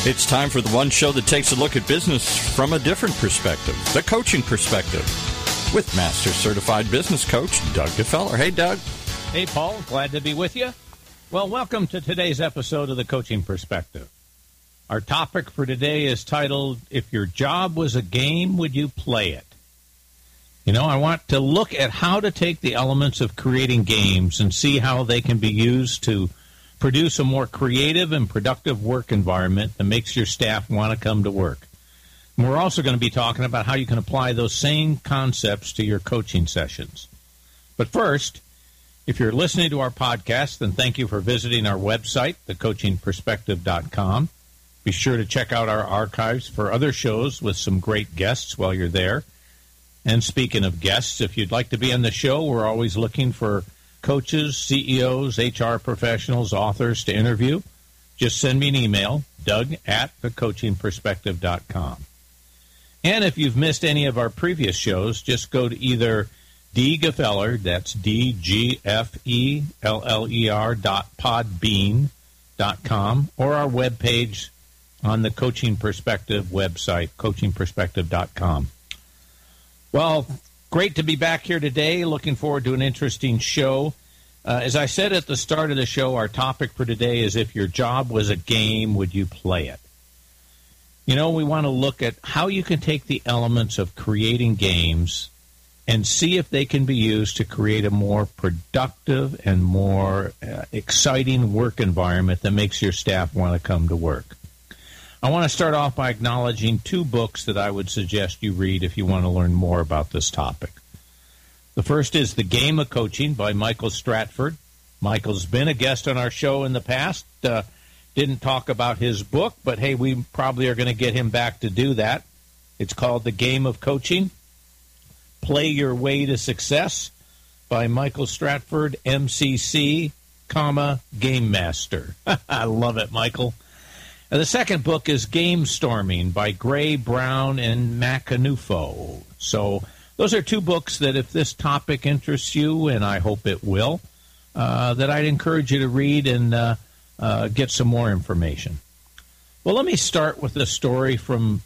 It's time for the one show that takes a look at business from a different perspective, the coaching perspective, with Master Certified Business Coach Doug DeFeller. Hey, Doug. Hey, Paul. Glad to be with you. Well, welcome to today's episode of the Coaching Perspective. Our topic for today is titled, If Your Job Was a Game, Would You Play It? You know, I want to look at how to take the elements of creating games and see how they can be used to produce a more creative and productive work environment that makes your staff want to come to work. And we're also going to be talking about how you can apply those same concepts to your coaching sessions. But first, if you're listening to our podcast, then thank you for visiting our website, thecoachingperspective.com. Be sure to check out our archives for other shows with some great guests while you're there. And speaking of guests, if you'd like to be on the show, we're always looking for coaches, CEOs, HR professionals, authors to interview. Just send me an email, doug@thecoachingperspective.com. And if you've missed any of our previous shows, just go to either dgefeller, that's DGFELLER.podbean.com, or our webpage on the Coaching Perspective website, coachingperspective.com. Well, great to be back here today. Looking forward to an interesting show. As I said at the start of the show, our topic for today is if your job was a game, would you play it? You know, we want to look at how you can take the elements of creating games and see if they can be used to create a more productive and more exciting work environment that makes your staff want to come to work. I want to start off by acknowledging two books that I would suggest you read if you want to learn more about this topic. The first is The Game of Coaching by Michael Stratford. Michael's been a guest on our show in the past. Didn't talk about his book, but hey, we probably are going to get him back to do that. It's called The Game of Coaching, Play Your Way to Success by Michael Stratford, MCC, Game Master. I love it, Michael. The second book is Game Storming by Gray, Brown, and Macanufo. So those are two books that if this topic interests you, and I hope it will, that I'd encourage you to read and get some more information. Well, let me start with a story from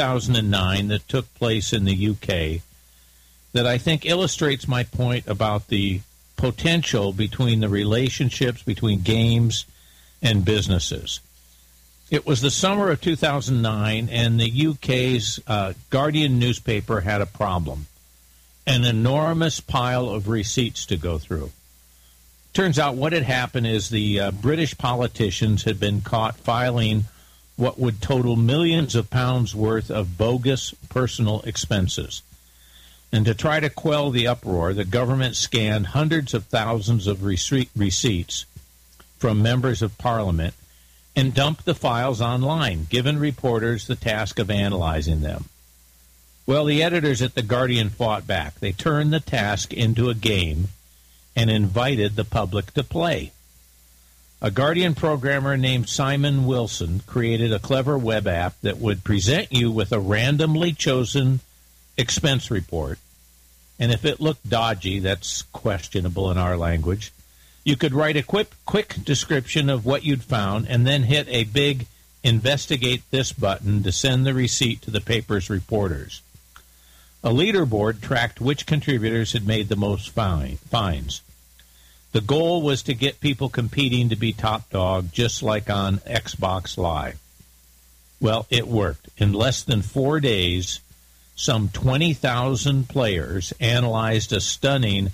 2009 that took place in the UK that I think illustrates my point about the potential between the relationships between games and businesses. It was the summer of 2009, and the UK's Guardian newspaper had a problem, an enormous pile of receipts to go through. Turns out what had happened is the British politicians had been caught filing what would total millions of pounds worth of bogus personal expenses. And to try to quell the uproar, the government scanned hundreds of thousands of receipts from members of Parliament and dumped the files online, giving reporters the task of analyzing them. Well, the editors at The Guardian fought back. They turned the task into a game and invited the public to play. A Guardian programmer named Simon Wilson created a clever web app that would present you with a randomly chosen expense report, and if it looked dodgy, that's questionable in our language, you could write a quick description of what you'd found and then hit a big investigate this button to send the receipt to the paper's reporters. A leaderboard tracked which contributors had made the most fines. The goal was to get people competing to be top dog, just like on Xbox Live. Well, it worked. In less than 4 days, some 20,000 players analyzed a stunning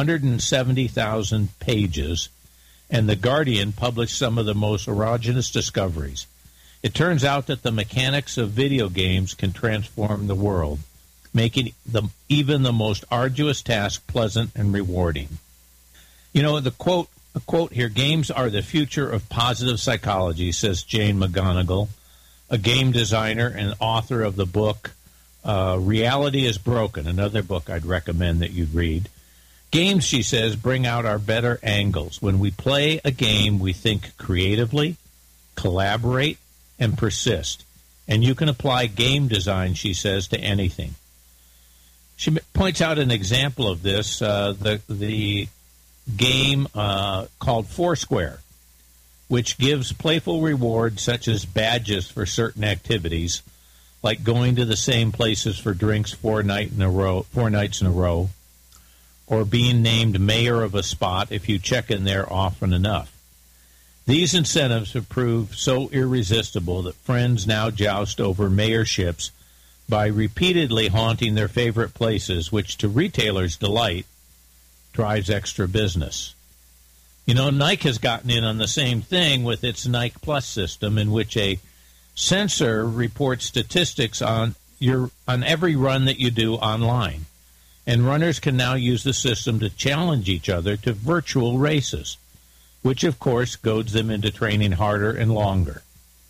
170,000 pages, and The Guardian published some of the most erogenous discoveries. It turns out that the mechanics of video games can transform the world, making even the most arduous task pleasant and rewarding. You know, the quote here, games are the future of positive psychology, says Jane McGonigal, a game designer and author of the book Reality is Broken, another book I'd recommend that you'd read. Games, she says, bring out our better angles. When we play a game, we think creatively, collaborate, and persist. And you can apply game design, she says, to anything. She points out an example of this, the game called Foursquare, which gives playful rewards such as badges for certain activities, like going to the same places for drinks 4 nights in a row, or being named mayor of a spot if you check in there often enough. These incentives have proved so irresistible that friends now joust over mayorships by repeatedly haunting their favorite places, which to retailers' delight drives extra business. You know, Nike has gotten in on the same thing with its Nike Plus system, in which a sensor reports statistics on every run that you do online. And runners can now use the system to challenge each other to virtual races, which, of course, goads them into training harder and longer.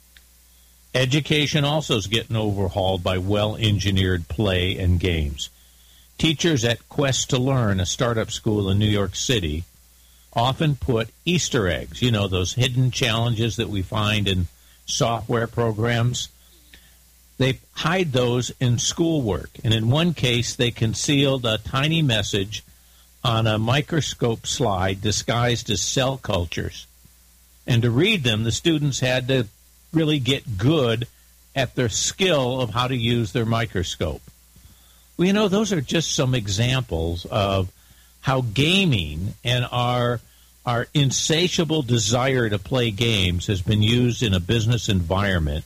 Education also is getting overhauled by well-engineered play and games. Teachers at Quest to Learn, a startup school in New York City, often put Easter eggs, you know, those hidden challenges that we find in software programs. They hide those in schoolwork. And in one case, they concealed a tiny message on a microscope slide disguised as cell cultures. And to read them, the students had to really get good at their skill of how to use their microscope. Well, you know, those are just some examples of how gaming and our insatiable desire to play games has been used in a business environment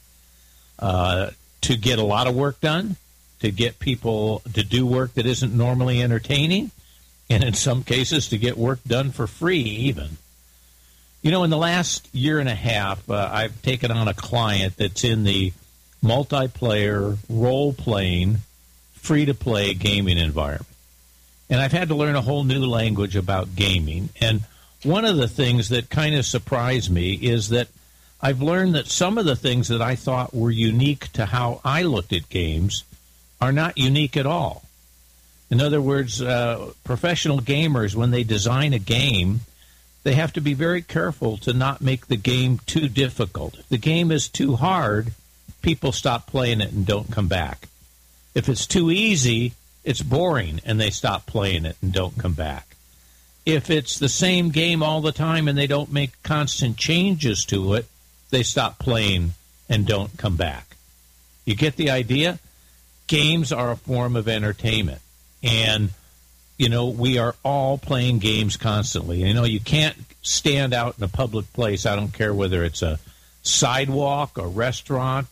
to get a lot of work done, to get people to do work that isn't normally entertaining, and in some cases to get work done for free even. You know, in the last year and a half, I've taken on a client that's in the multiplayer, role-playing, free-to-play gaming environment. And I've had to learn a whole new language about gaming. And one of the things that kind of surprised me is that I've learned that some of the things that I thought were unique to how I looked at games are not unique at all. In other words, professional gamers, when they design a game, they have to be very careful to not make the game too difficult. If the game is too hard, people stop playing it and don't come back. If it's too easy, it's boring and they stop playing it and don't come back. If it's the same game all the time and they don't make constant changes to it, they stop playing and don't come back. You get the idea? Games are a form of entertainment. And, you know, we are all playing games constantly. You know, you can't stand out in a public place. I don't care whether it's a sidewalk, a restaurant,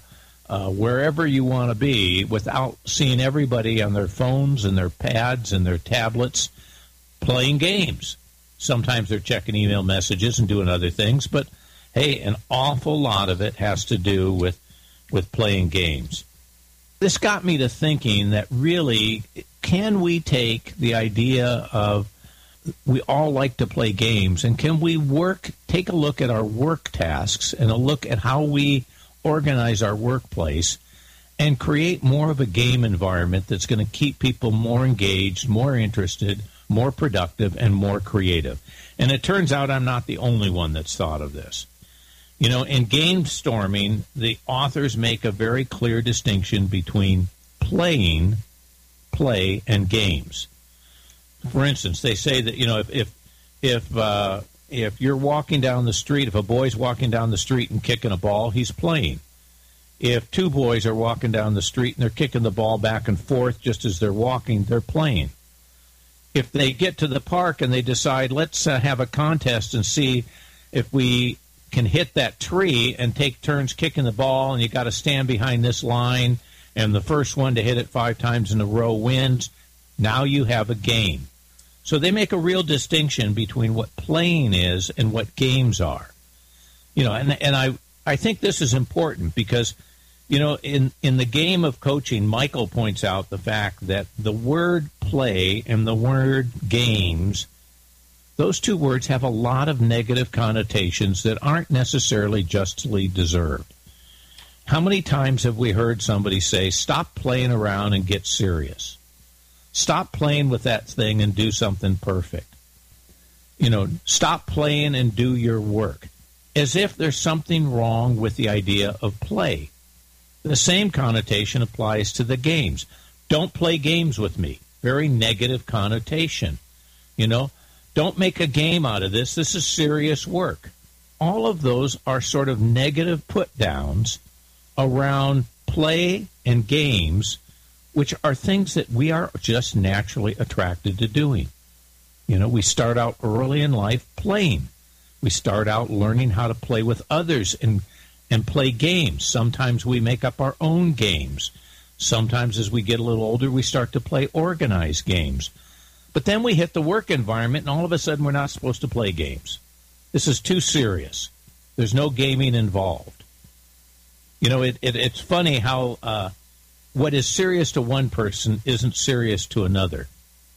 wherever you want to be, without seeing everybody on their phones and their pads and their tablets playing games. Sometimes they're checking email messages and doing other things, but hey, an awful lot of it has to do with playing games. This got me to thinking that really, can we take the idea of we all like to play games, and can we take a look at our work tasks and a look at how we organize our workplace and create more of a game environment that's going to keep people more engaged, more interested, more productive, and more creative. And it turns out I'm not the only one that's thought of this. You know, in Gamestorming, the authors make a very clear distinction between play, and games. For instance, they say that, you know, if you're walking down the street, if a boy's walking down the street and kicking a ball, he's playing. If two boys are walking down the street and they're kicking the ball back and forth just as they're walking, they're playing. If they get to the park and they decide, let's have a contest and see if we can hit that tree and take turns kicking the ball, and you got to stand behind this line, and the first one to hit it 5 times in a row wins, now you have a game. So they make a real distinction between what playing is and what games are. You know, and I think this is important because, you know, in the game of coaching, Michael points out the fact that the word play and the word games, those two words have a lot of negative connotations that aren't necessarily justly deserved. How many times have we heard somebody say, stop playing around and get serious? Stop playing with that thing and do something perfect. You know, stop playing and do your work. As if there's something wrong with the idea of play. The same connotation applies to the games. Don't play games with me. Very negative connotation. You know, don't make a game out of this. This is serious work. all of those are sort of negative put-downs around play and games, which are things that we are just naturally attracted to doing. You know, we start out early in life playing. We start out learning how to play with others and play games. Sometimes we make up our own games. Sometimes as we get a little older, we start to play organized games. But then we hit the work environment, and all of a sudden we're not supposed to play games. This is too serious. There's no gaming involved. You know, it's funny how what is serious to one person isn't serious to another.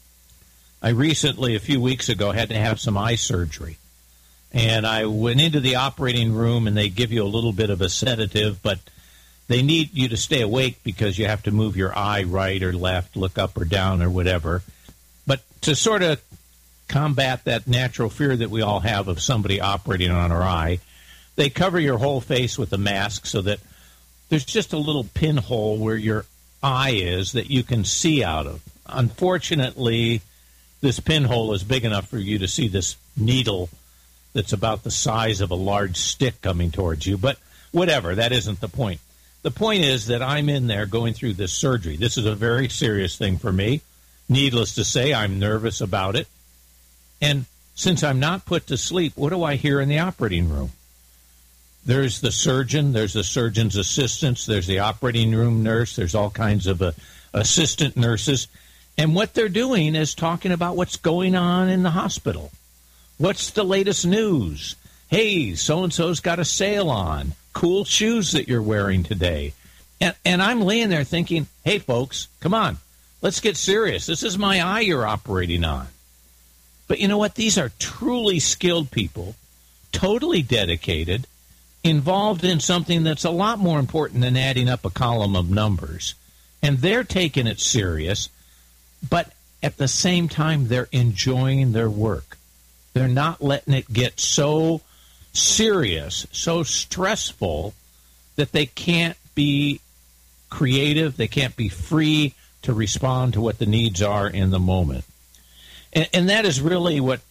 I recently, a few weeks ago, had to have some eye surgery. And I went into the operating room, and they give you a little bit of a sedative, but they need you to stay awake because you have to move your eye right or left, look up or down or whatever. But to sort of combat that natural fear that we all have of somebody operating on our eye, they cover your whole face with a mask so that there's just a little pinhole where your eye is that you can see out of. Unfortunately, this pinhole is big enough for you to see this needle that's about the size of a large stick coming towards you. But whatever, that isn't the point. The point is that I'm in there going through this surgery. This is a very serious thing for me. Needless to say, I'm nervous about it. And since I'm not put to sleep, what do I hear in the operating room? There's the surgeon, there's the surgeon's assistants, there's the operating room nurse, there's all kinds of assistant nurses. And what they're doing is talking about what's going on in the hospital. What's the latest news? Hey, so-and-so's got a sale on. Cool shoes that you're wearing today. And I'm laying there thinking, hey, folks, come on, let's get serious. This is my eye you're operating on. But you know what? These are truly skilled people, totally dedicated, involved in something that's a lot more important than adding up a column of numbers. And they're taking it serious, but at the same time, they're enjoying their work. They're not letting it get so serious, so stressful, that they can't be creative, they can't be free to respond to what the needs are in the moment. And that is really what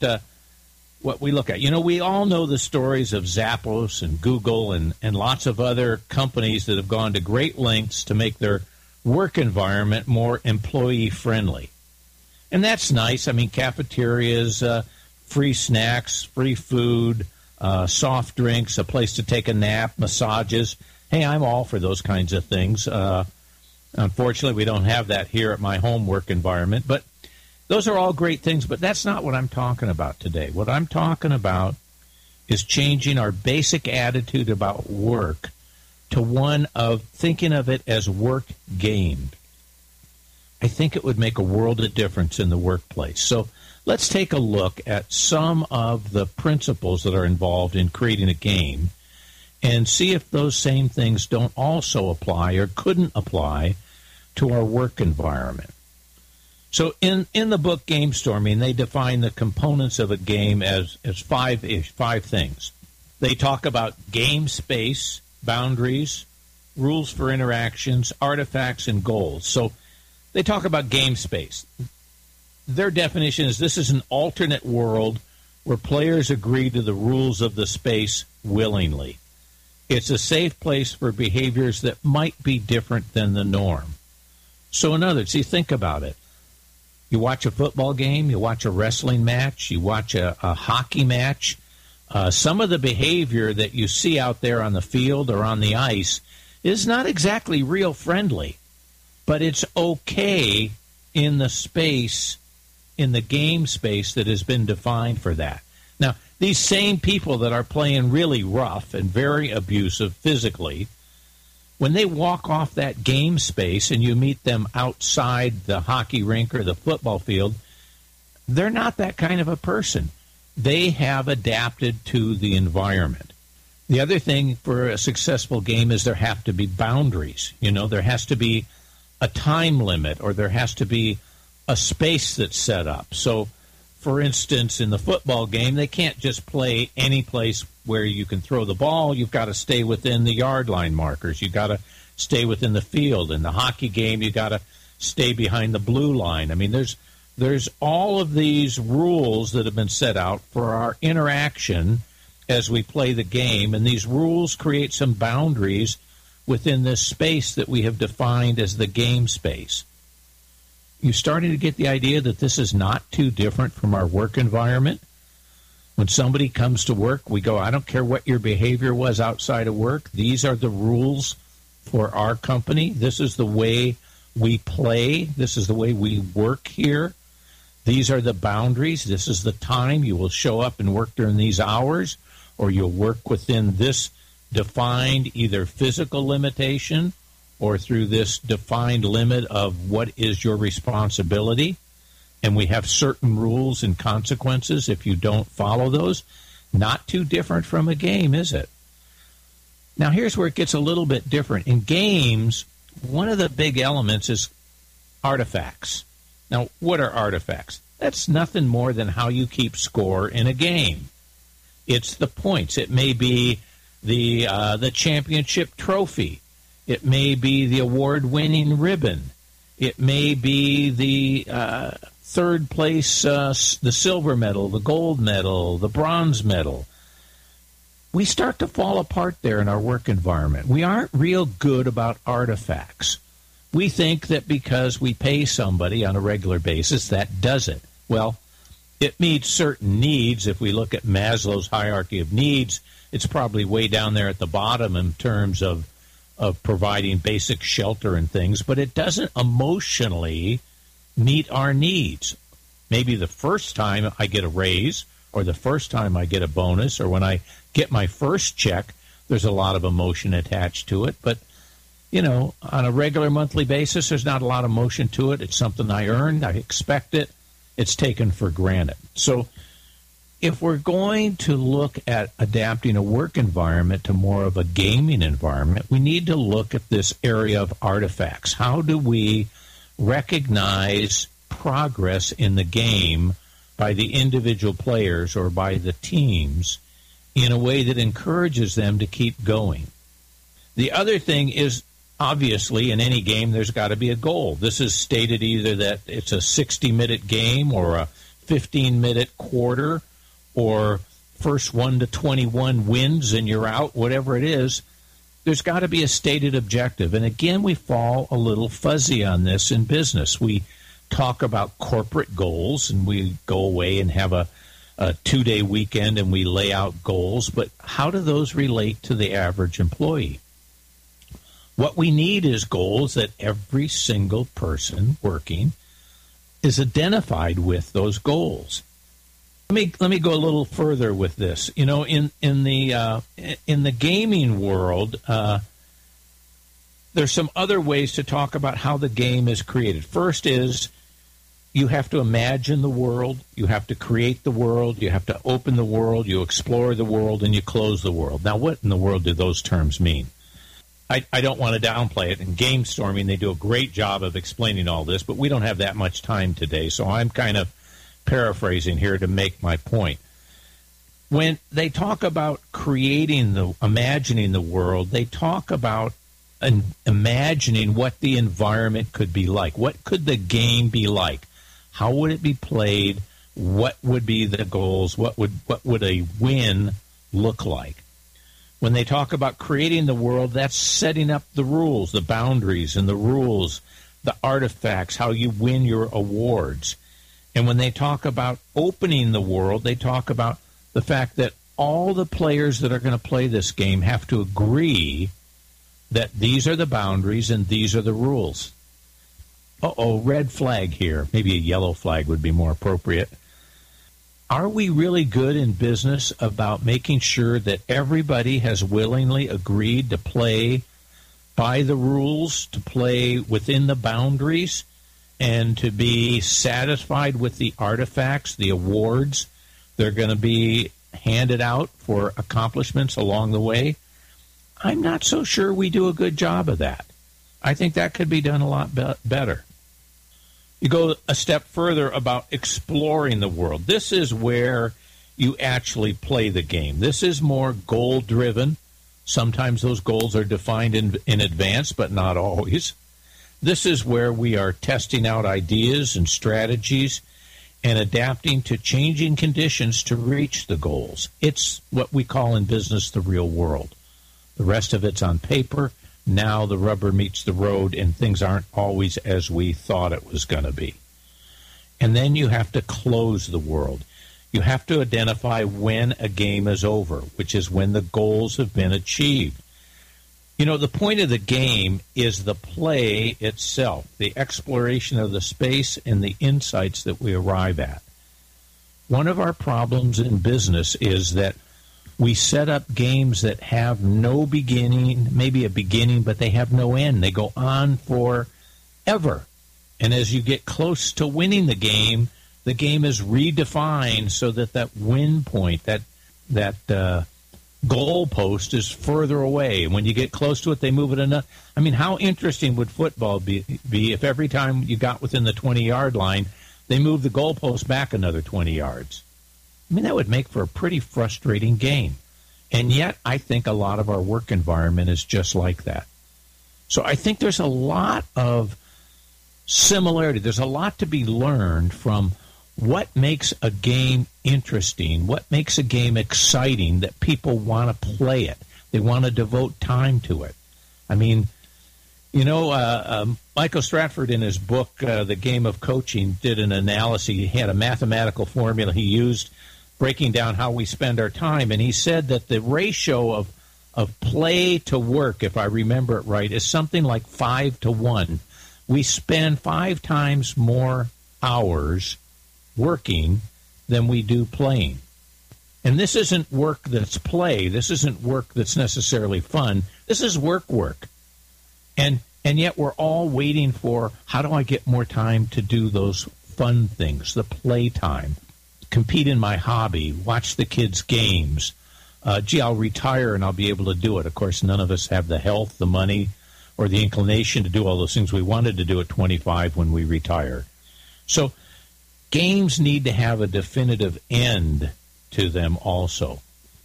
we look at. You know, we all know the stories of Zappos and Google and lots of other companies that have gone to great lengths to make their work environment more employee-friendly. And that's nice. I mean, cafeterias, free snacks, free food, soft drinks, a place to take a nap, massages. Hey, I'm all for those kinds of things. Unfortunately, we don't have that here at my home work environment. But those are all great things, but that's not what I'm talking about today. What I'm talking about is changing our basic attitude about work to one of thinking of it as work gained. I think it would make a world of difference in the workplace. So let's take a look at some of the principles that are involved in creating a game and see if those same things don't also apply or couldn't apply to our work environment. So in the book Game Storming, they define the components of a game as five things. They talk about game space, boundaries, rules for interactions, artifacts, and goals. So they talk about game space. Their definition is this is an alternate world where players agree to the rules of the space willingly. It's a safe place for behaviors that might be different than the norm. So in other words, you think about it. You watch a football game, you watch a wrestling match, you watch a hockey match. Some of the behavior that you see out there on the field or on the ice is not exactly real friendly, but it's okay in the space, in the game space that has been defined for that. Now, these same people that are playing really rough and very abusive physically, when they walk off that game space and you meet them outside the hockey rink or the football field, they're not that kind of a person. They have adapted to the environment. The other thing for a successful game is there have to be boundaries. You know, there has to be a time limit or there has to be a space that's set up. So, for instance, in the football game, they can't just play any place where you can throw the ball. You've got to stay within the yard line markers. You've got to stay within the field. In the hockey game, you've got to stay behind the blue line. I mean, there's all of these rules that have been set out for our interaction as we play the game, and these rules create some boundaries within this space that we have defined as the game space. You starting to get the idea that this is not too different from our work environment? When somebody comes to work, we go, I don't care what your behavior was outside of work. These are the rules for our company. This is the way we play. This is the way we work here. These are the boundaries. This is the time you will show up and work during these hours, or you'll work within this defined either physical limitation or through this defined limit of what is your responsibility. And we have certain rules and consequences if you don't follow those. Not too different from a game, is it? Now, here's where it gets a little bit different. In games, one of the big elements is artifacts. Now, what are artifacts? That's nothing more than how you keep score in a game. It's the points. It may be the championship trophy. It may be the award-winning ribbon. It may be the third place, the silver medal, the gold medal, the bronze medal. We start to fall apart there in our work environment. We aren't real good about artifacts. We think that because we pay somebody on a regular basis, that does it. Well, it meets certain needs. If we look at Maslow's hierarchy of needs, it's probably way down there at the bottom in terms of providing basic shelter and things, but it doesn't emotionally meet our needs. Maybe the first time I get a raise, or the first time I get a bonus, or when I get my first check, there's a lot of emotion attached to it. But, you know, on a regular monthly basis, there's not a lot of emotion to it. It's something I earned. I expect it. It's taken for granted. So if we're going to look at adapting a work environment to more of a gaming environment, we need to look at this area of artifacts. How do we recognize progress in the game by the individual players or by the teams in a way that encourages them to keep going? The other thing is, obviously, in any game, there's got to be a goal. This is stated either that it's a 60-minute game or a 15-minute quarter, or first 1 to 21 wins and you're out, whatever it is. There's got to be a stated objective. And again, we fall a little fuzzy on this in business. We talk about corporate goals, and we go away and have a 2-day weekend and we lay out goals. But how do those relate to the average employee? What we need is goals that every single person working is identified with those goals. Let me go a little further with this. You know, in the gaming world, there's some other ways to talk about how the game is created. First is you have to imagine the world, you have to create the world, you have to open the world, you explore the world, and you close the world. Now, what in the world do those terms mean? I don't want to downplay it. In Game Storming, they do a great job of explaining all this, but we don't have that much time today, so I'm kind of paraphrasing here to make my point. When they talk about imagining the world, they talk about imagining what the environment could be like. What could the game be like? How would it be played? What would be the goals? What would a win look like? When they talk about creating the world, that's setting up the rules, the boundaries and the rules, the artifacts, how you win your awards. And when they talk about opening the world, they talk about the fact that all the players that are going to play this game have to agree that these are the boundaries and these are the rules. Red flag here. Maybe a yellow flag would be more appropriate. Are we really good in business about making sure that everybody has willingly agreed to play by the rules, to play within the boundaries, and to be satisfied with the artifacts, the awards they're going to be handed out for accomplishments along the way? I'm not so sure we do a good job of that. I think that could be done a lot better. You go a step further about exploring the world. This is where you actually play the game. This is more goal-driven. Sometimes those goals are defined in advance, but not always. This is where we are testing out ideas and strategies, and adapting to changing conditions to reach the goals. It's what we call in business the real world. The rest of it's on paper. Now the rubber meets the road, and things aren't always as we thought it was going to be. And then you have to close the world. You have to identify when a game is over, which is when the goals have been achieved. You know, the point of the game is the play itself, the exploration of the space and the insights that we arrive at. One of our problems in business is that we set up games that have no beginning, maybe a beginning, but they have no end. They go on forever. And as you get close to winning the game is redefined so that that win point, that goal post is further away. And when you get close to it, they move it enough. I mean, how interesting would football be if every time you got within the 20-yard line, they moved the goalpost back another 20 yards? I mean, that would make for a pretty frustrating game. And yet, I think a lot of our work environment is just like that. So I think there's a lot of similarity. There's a lot to be learned from what makes a game interesting, what makes a game exciting that people want to play it. They want to devote time to it. I mean, you know, Michael Stratford in his book, The Game of Coaching, did an analysis. He had a mathematical formula he used breaking down how we spend our time, and he said that the ratio of play to work, if I remember it right, is something like 5 to 1. We spend 5 times more hours working than we do playing. And this isn't work that's play. This isn't work that's necessarily fun. This is work. And yet we're all waiting for, how do I get more time to do those fun things, the play time, compete in my hobby, watch the kids' games. I'll retire and I'll be able to do it. Of course, none of us have the health, the money, or the inclination to do all those things we wanted to do at 25 when we retire. So games need to have a definitive end to them also.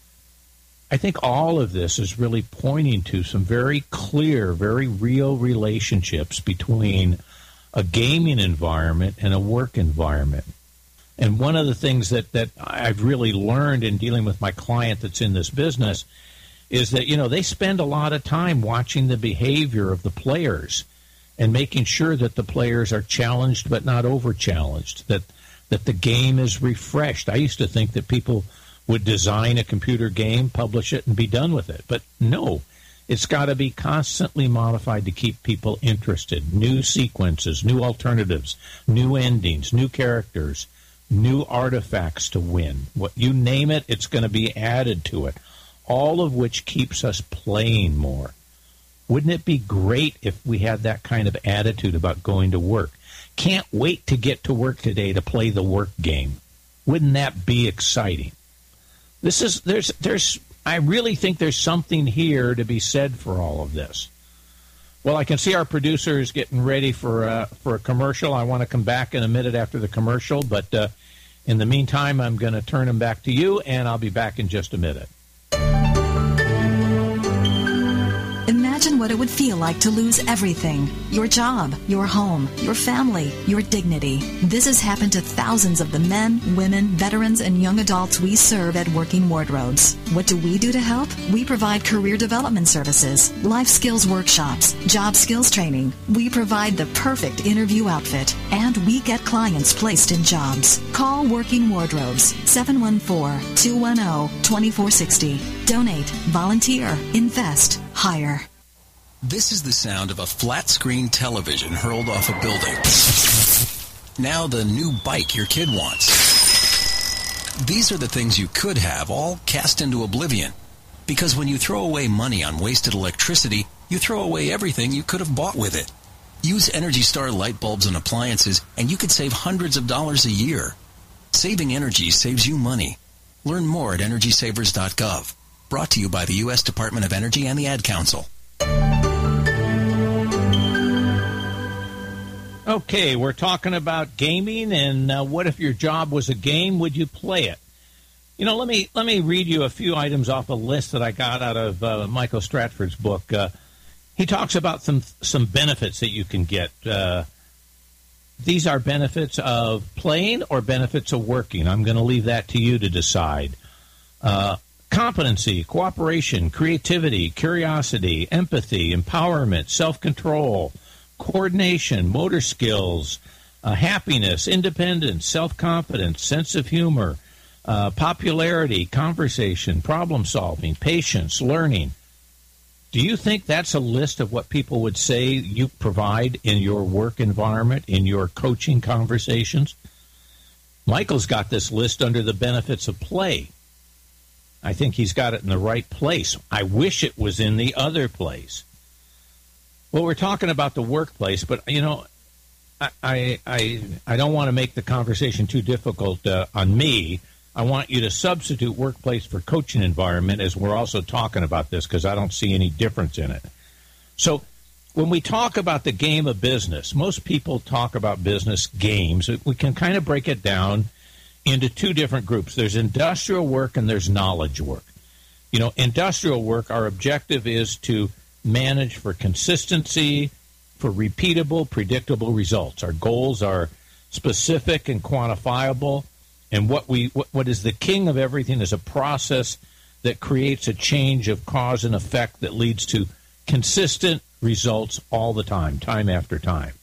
I think all of this is really pointing to some very clear, very real relationships between a gaming environment and a work environment. And one of the things that I've really learned in dealing with my client that's in this business is that, you know, they spend a lot of time watching the behavior of the players and making sure that the players are challenged but not over-challenged, that the game is refreshed. I used to think that people would design a computer game, publish it, and be done with it. But no, it's got to be constantly modified to keep people interested. New sequences, new alternatives, new endings, new characters, new artifacts to win. What you name it, it's going to be added to it, all of which keeps us playing more. Wouldn't it be great if we had that kind of attitude about going to work? Can't wait to get to work today to play the work game. Wouldn't that be exciting? I really think there's something here to be said for all of this. Well, I can see our producer is getting ready for a commercial. I want to come back in a minute after the commercial, but in the meantime, I'm going to turn him back to you, and I'll be back in just a minute. Imagine what it would feel like to lose everything. Your job, your home, your family, your dignity. This has happened to thousands of the men, women, veterans, and young adults we serve at Working Wardrobes. What do we do to help? We provide career development services, life skills workshops, job skills training. We provide the perfect interview outfit, and we get clients placed in jobs. Call Working Wardrobes, 714-210-2460. Donate, volunteer, invest, hire. This is the sound of a flat-screen television hurled off a building. Now the new bike your kid wants. These are the things you could have, all cast into oblivion. Because when you throw away money on wasted electricity, you throw away everything you could have bought with it. Use Energy Star light bulbs and appliances, and you could save hundreds of dollars a year. Saving energy saves you money. Learn more at EnergySavers.gov. Brought to you by the U.S. Department of Energy and the Ad Council. Okay, we're talking about gaming, and what if your job was a game? Would you play it? You know, let me read you a few items off a list that I got out of Michael Stratford's book. He talks about some benefits that you can get. these are benefits of playing or benefits of working. I'm going to leave that to you to decide. Competency, cooperation, creativity, curiosity, empathy, empowerment, self-control, coordination, motor skills, happiness, independence, self-confidence, sense of humor, popularity, conversation, problem-solving, patience, learning. Do you think that's a list of what people would say you provide in your work environment, in your coaching conversations? Michael's got this list under the benefits of play. I think he's got it in the right place. I wish it was in the other place. Well, we're talking about the workplace, but, you know, I don't want to make the conversation too difficult on me. I want you to substitute workplace for coaching environment as we're also talking about this, because I don't see any difference in it. So when we talk about the game of business, most people talk about business games. We can kind of break it down into two different groups. There's industrial work and there's knowledge work. You know, industrial work, our objective is to manage for consistency, for repeatable, predictable results. Our goals are specific and quantifiable. And what is the king of everything is a process that creates a change of cause and effect that leads to consistent results all the time, time after time.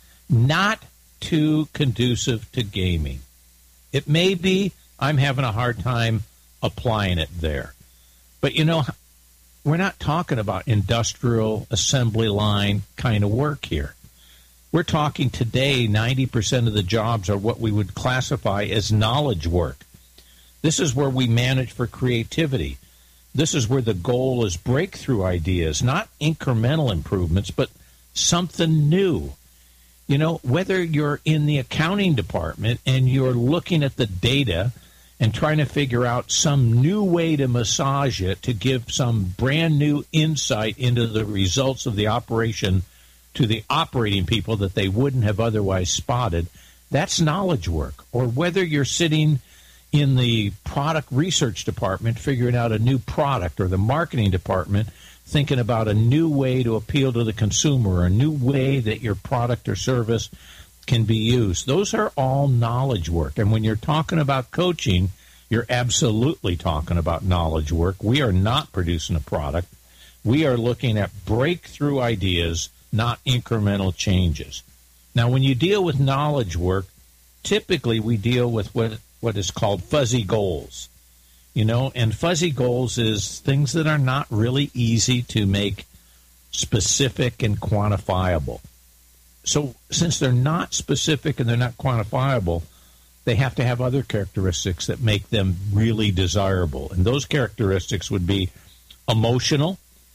Not too conducive to gaming. It may be. I'm having a hard time applying it there. But, you know, we're not talking about industrial assembly line kind of work here. We're talking today 90% of the jobs are what we would classify as knowledge work. This is where we manage for creativity. This is where the goal is breakthrough ideas, not incremental improvements, but something new. You know, whether you're in the accounting department and you're looking at the data and trying to figure out some new way to massage it to give some brand new insight into the results of the operation to the operating people that they wouldn't have otherwise spotted, that's knowledge work. Or whether you're sitting in the product research department figuring out a new product, or the marketing department thinking about a new way to appeal to the consumer, or a new way that your product or service can be used. Those are all knowledge work. And when you're talking about coaching, you're absolutely talking about knowledge work. We are not producing a product. We are looking at breakthrough ideas, not incremental changes. Now, when you deal with knowledge work, typically we deal with what is called fuzzy goals. You know, and fuzzy goals is things that are not really easy to make specific and quantifiable. So since they're not specific and they're not quantifiable, they have to have other characteristics that make them really desirable. And those characteristics would be emotional.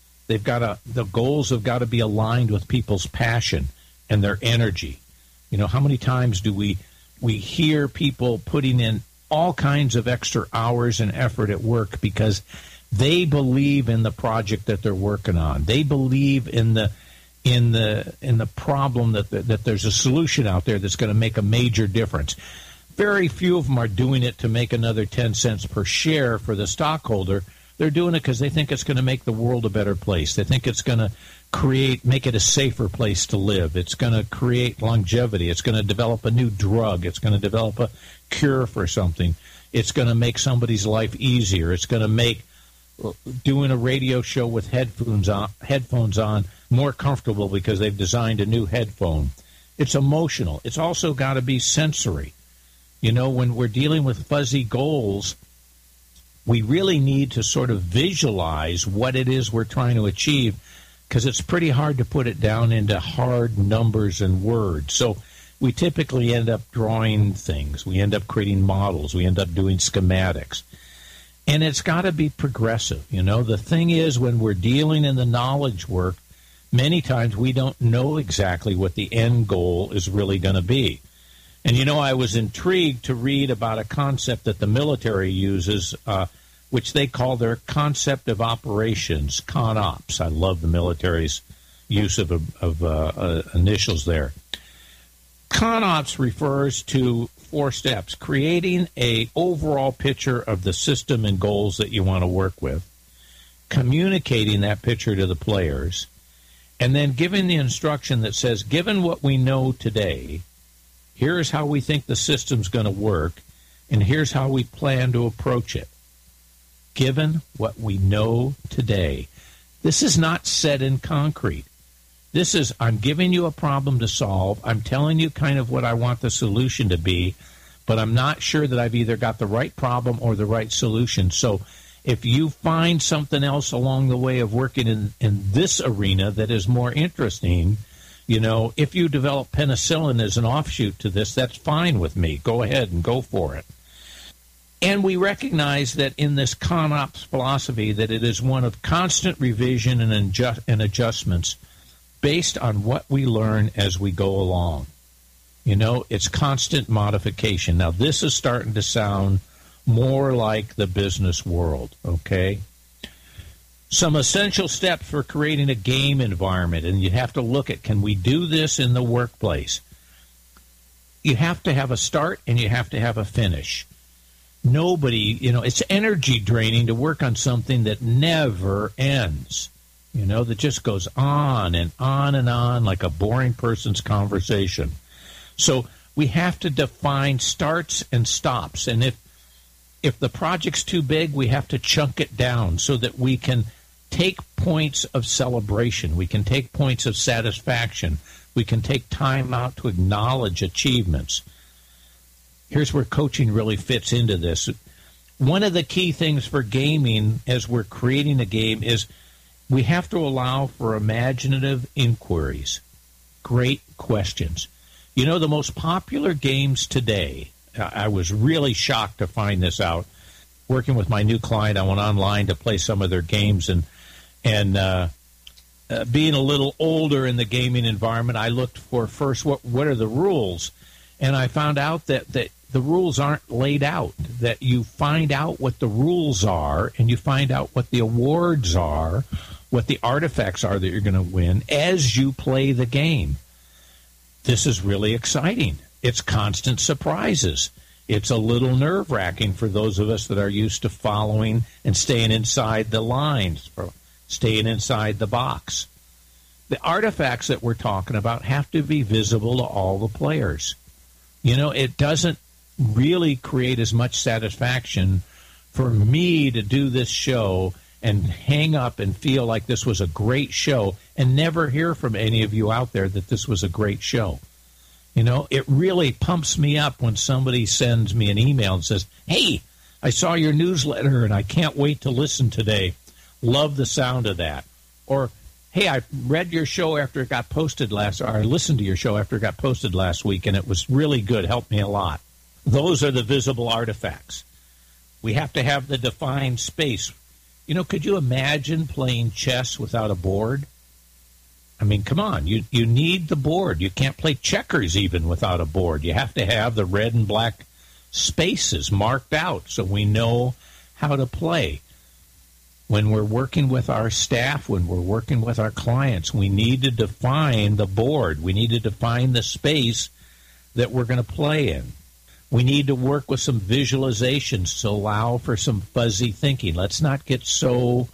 The goals have got to be aligned with people's passion and their energy. You know, how many times do we hear people putting in all kinds of extra hours and effort at work because they believe in the project that they're working on. They believe in the problem that there's a solution out there that's going to make a major difference. Very few of them are doing it to make another 10 cents per share for the stockholder. They're doing it because they think it's going to make the world a better place. They think it's going to make it a safer place to live. It's going to create longevity. It's going to develop a new drug. It's going to develop a cure for something. It's going to make somebody's life easier. It's going to make doing a radio show with headphones on more comfortable because they've designed a new headphone. It's emotional. It's also got to be sensory. You know, when we're dealing with fuzzy goals, we really need to sort of visualize what it is we're trying to achieve, because it's pretty hard to put it down into hard numbers and words. So we typically end up drawing things. We end up creating models. We end up doing schematics. And it's got to be progressive. You know, the thing is, when we're dealing in the knowledge work, many times we don't know exactly what the end goal is really going to be. And, you know, I was intrigued to read about a concept that the military uses, which they call their concept of operations, CONOPS. I love the military's use of initials there. CONOPS refers to 4 steps: creating an overall picture of the system and goals that you want to work with, communicating that picture to the players, and then giving the instruction that says, given what we know today, Here's how we think the system's going to work, and here's how we plan to approach it, given what we know today. This is not set in concrete. This is, I'm giving you a problem to solve. I'm telling you kind of what I want the solution to be, but I'm not sure that I've either got the right problem or the right solution. So if you find something else along the way of working in this arena that is more interesting, you know, if you develop penicillin as an offshoot to this, that's fine with me. Go ahead and go for it. And we recognize that in this ConOps philosophy that it is one of constant revision and adjustments based on what we learn as we go along. You know, it's constant modification. Now, this is starting to sound more like the business world, okay? Some essential steps for creating a game environment, and you have to look at, can we do this in the workplace? You have to have a start and you have to have a finish. Nobody, you know, it's energy draining to work on something that never ends, you know, that just goes on and on and on like a boring person's conversation. So we have to define starts and stops, and if the project's too big, we have to chunk it down so that we can take points of celebration. We can take points of satisfaction. We can take time out to acknowledge achievements. Here's where coaching really fits into this. One of the key things for gaming as we're creating a game is we have to allow for imaginative inquiries, great questions. You know, the most popular games today, I was really shocked to find this out. Working with my new client, I went online to play some of their games, and being a little older in the gaming environment, I looked for first what are the rules, and I found out that the rules aren't laid out, that you find out what the rules are, and you find out what the awards are, what the artifacts are that you're going to win as you play the game. This is really exciting. It's constant surprises. It's a little nerve-wracking for those of us that are used to following and staying inside the lines, staying inside the box. The artifacts that we're talking about have to be visible to all the players. You know, it doesn't really create as much satisfaction for me to do this show and hang up and feel like this was a great show and never hear from any of you out there that this was a great show. You know, it really pumps me up when somebody sends me an email and says, hey, I saw your newsletter and I can't wait to listen today. Love the sound of that. Or, hey, I read your show after it got posted or I listened to your show after it got posted last week and it was really good, helped me a lot. Those are the visible artifacts. We have to have the defined space. You know, could you imagine playing chess without a board? I mean, come on, you need the board. You can't play checkers even without a board. You have to have the red and black spaces marked out so we know how to play. When we're working with our staff, when we're working with our clients, we need to define the board. We need to define the space that we're going to play in. We need to work with some visualizations to allow for some fuzzy thinking. Let's not get so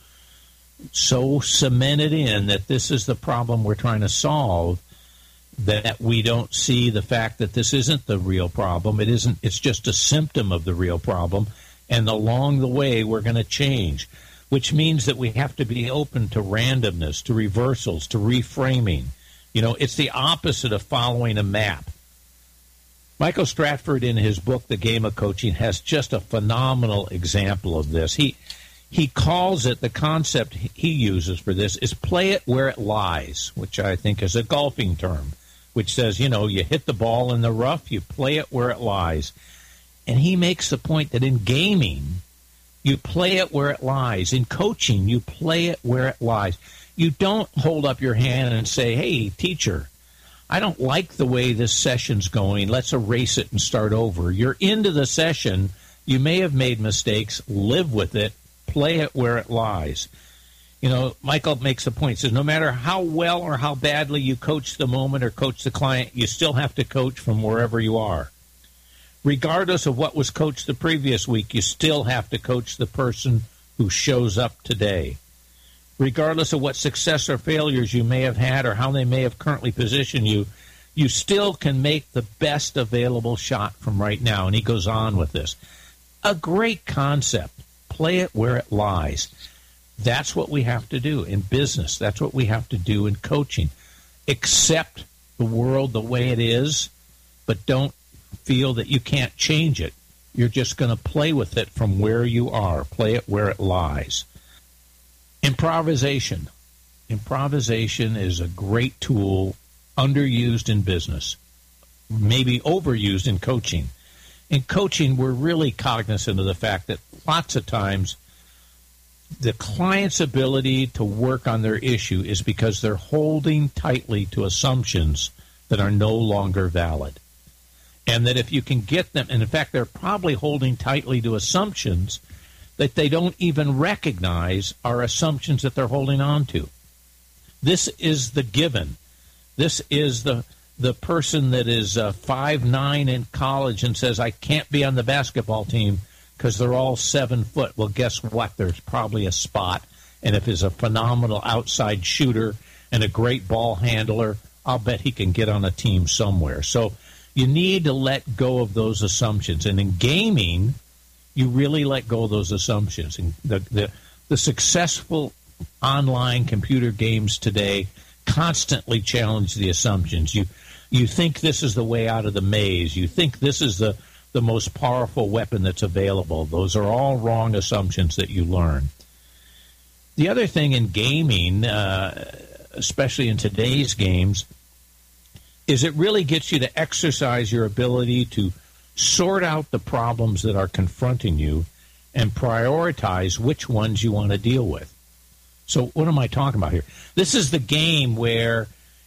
cemented in that this is the problem we're trying to solve that we don't see the fact that this isn't the real problem. It's just a symptom of the real problem. And along the way, we're going to change, which means that we have to be open to randomness, to reversals, to reframing. You know, it's the opposite of following a map. Michael Stratford, in his book, The Game of Coaching, has just a phenomenal example of this. He calls it, the concept he uses for this is play it where it lies, which I think is a golfing term, which says, you know, you hit the ball in the rough, you play it where it lies. And he makes the point that in gaming, you play it where it lies. In coaching, you play it where it lies. You don't hold up your hand and say, hey, teacher, I don't like the way this session's going. Let's erase it and start over. You're into the session. You may have made mistakes. Live with it. Play it where it lies. You know, Michael makes a point. He says no matter how well or how badly you coach the moment or coach the client, you still have to coach from wherever you are. Regardless of what was coached the previous week, you still have to coach the person who shows up today. Regardless of what success or failures you may have had or how they may have currently positioned you, you still can make the best available shot from right now. And he goes on with this. A great concept. Play it where it lies. That's what we have to do in business. That's what we have to do in coaching. Accept the world the way it is, but don't feel that you can't change it. You're just going to play with it from where you are. Play it where it lies. Improvisation. Improvisation is a great tool, underused in business, maybe overused in coaching. In coaching, we're really cognizant of the fact that lots of times the client's ability to work on their issue is because they're holding tightly to assumptions that are no longer valid. And that if you can get them, and in fact, they're probably holding tightly to assumptions that they don't even recognize are assumptions that they're holding on to. This is the given. This is the person that is 5'9" in college and says, I can't be on the basketball team because they're all 7 foot. Well, guess what? There's probably a spot. And if he's a phenomenal outside shooter and a great ball handler, I'll bet he can get on a team somewhere. So you need to let go of those assumptions. And in gaming, you really let go of those assumptions. And the successful online computer games today constantly challenge the assumptions. You think this is the way out of the maze. You think this is the most powerful weapon that's available. Those are all wrong assumptions that you learn. The other thing in gaming, especially in today's games, is it really gets you to exercise your ability to sort out the problems that are confronting you and prioritize which ones you want to deal with. So what am I talking about here? This is the game where,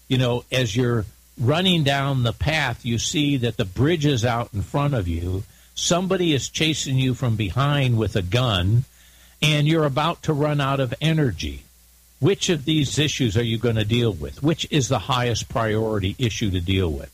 as you're running down the path, you see that the bridge is out in front of you. Somebody is chasing you from behind with a gun, and you're about to run out of energy. Which of these issues are you going to deal with? Which is the highest priority issue to deal with?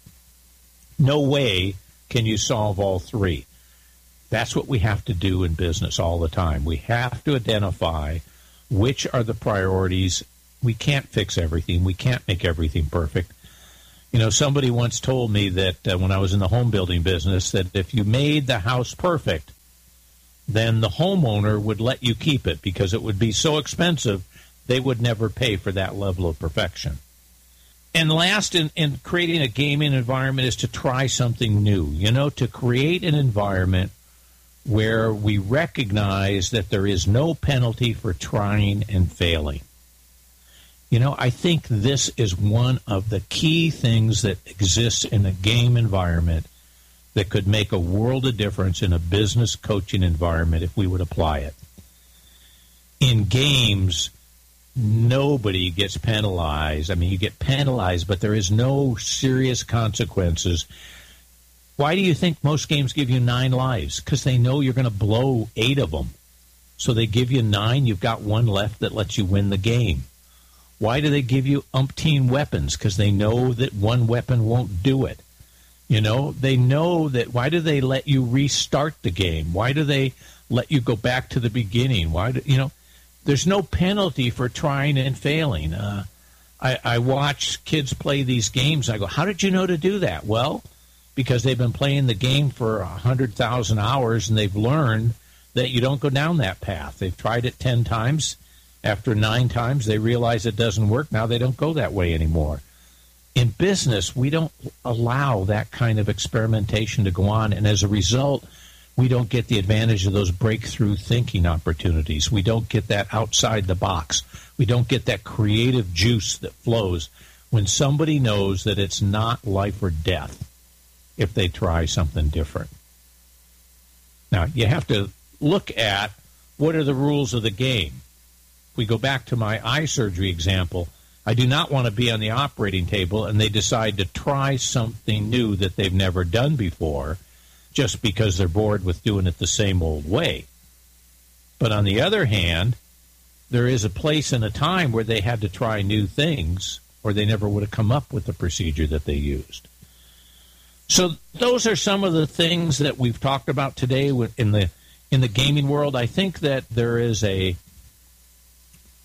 No way can you solve all three. That's what we have to do in business all the time. We have to identify which are the priorities. We can't fix everything. We can't make everything perfect. Somebody once told me that when I was in the home building business, that if you made the house perfect, then the homeowner would let you keep it because it would be so expensive they would never pay for that level of perfection. And last in creating a gaming environment is to try something new, to create an environment where we recognize that there is no penalty for trying and failing. I think this is one of the key things that exists in a game environment that could make a world of difference in a business coaching environment if we would apply it. In games, nobody gets penalized. I mean, you get penalized, but there is no serious consequences. Why do you think most games give you 9 lives? Because they know you're going to blow 8 of them. So they give you 9, you've got 1 left that lets you win the game. Why do they give you umpteen weapons? Because they know that 1 weapon won't do it. They know that. Why do they let you restart the game? Why do they let you go back to the beginning? There's no penalty for trying and failing. I watch kids play these games. I go, how did you know to do that? Well, because they've been playing the game for 100,000 hours, and they've learned that you don't go down that path. They've tried it 10 times. After 9 times, they realize it doesn't work. Now they don't go that way anymore. In business, we don't allow that kind of experimentation to go on, and as a result, we don't get the advantage of those breakthrough thinking opportunities. We don't get that outside the box. We don't get that creative juice that flows when somebody knows that it's not life or death if they try something different. Now, you have to look at what are the rules of the game. If we go back to my eye surgery example, I do not want to be on the operating table and they decide to try something new that they've never done before just because they're bored with doing it the same old way. But on the other hand, there is a place and a time where they had to try new things or they never would have come up with the procedure that they used. So those are some of the things that we've talked about today in the gaming world. I think that there is a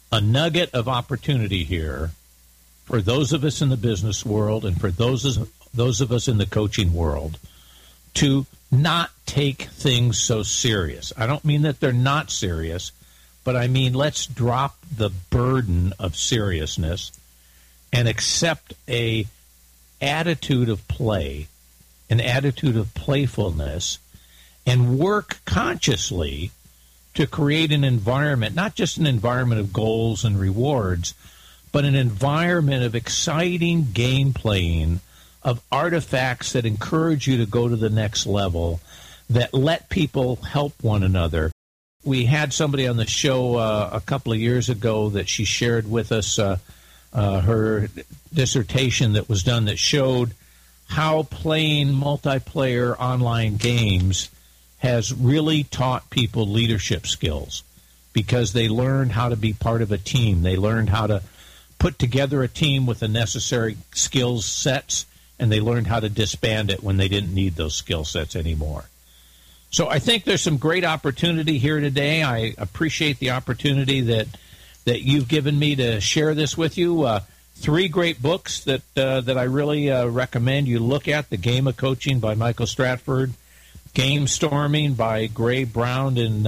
nugget of opportunity here for those of us in the business world and for those those of us in the coaching world, to not take things so serious. I don't mean that they're not serious, but I mean let's drop the burden of seriousness and accept a attitude of play, an attitude of playfulness, and work consciously to create an environment, not just an environment of goals and rewards, but an environment of exciting game playing, of artifacts that encourage you to go to the next level, that let people help one another. We had somebody on the show a couple of years ago that she shared with us her dissertation that was done that showed how playing multiplayer online games has really taught people leadership skills, because they learned how to be part of a team. They learned how to put together a team with the necessary skills sets, and they learned how to disband it when they didn't need those skill sets anymore. So I think there's some great opportunity here today. I appreciate the opportunity that you've given me to share this with you. 3 great books that I really recommend you look at: The Game of Coaching by Michael Stratford, Game Storming by Gray Brown and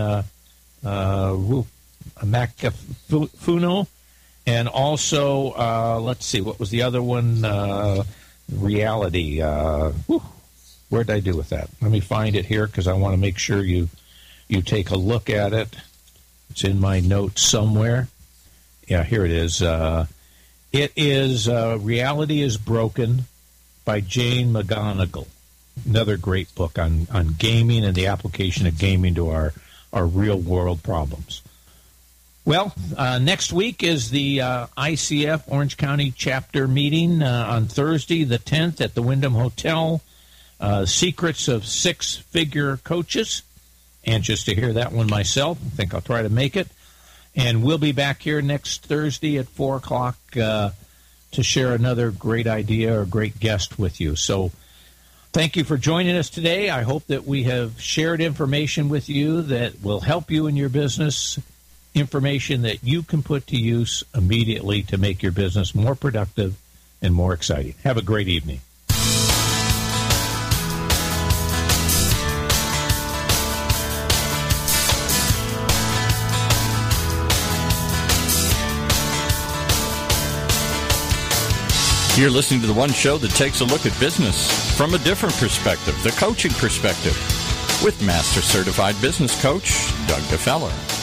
Maccafuno, and also, let's see, what was the other one? Reality. Where'd I do with that? Let me find it here, because I want to make sure you take a look at it. It's in my notes somewhere. Yeah, here it is. It is Reality is Broken by Jane McGonigal. Another great book on gaming and the application of gaming to our real-world problems. Well, next week is the ICF Orange County chapter meeting on Thursday the 10th at the Wyndham Hotel. Secrets of Six-Figure Coaches. Anxious to hear that one myself. I think I'll try to make it. And we'll be back here next Thursday at 4 o'clock to share another great idea or great guest with you. So thank you for joining us today. I hope that we have shared information with you that will help you in your business, information that you can put to use immediately to make your business more productive and more exciting. Have a great evening. You're listening to the one show that takes a look at business from a different perspective, the coaching perspective, with Master Certified Business Coach Doug DeFeller.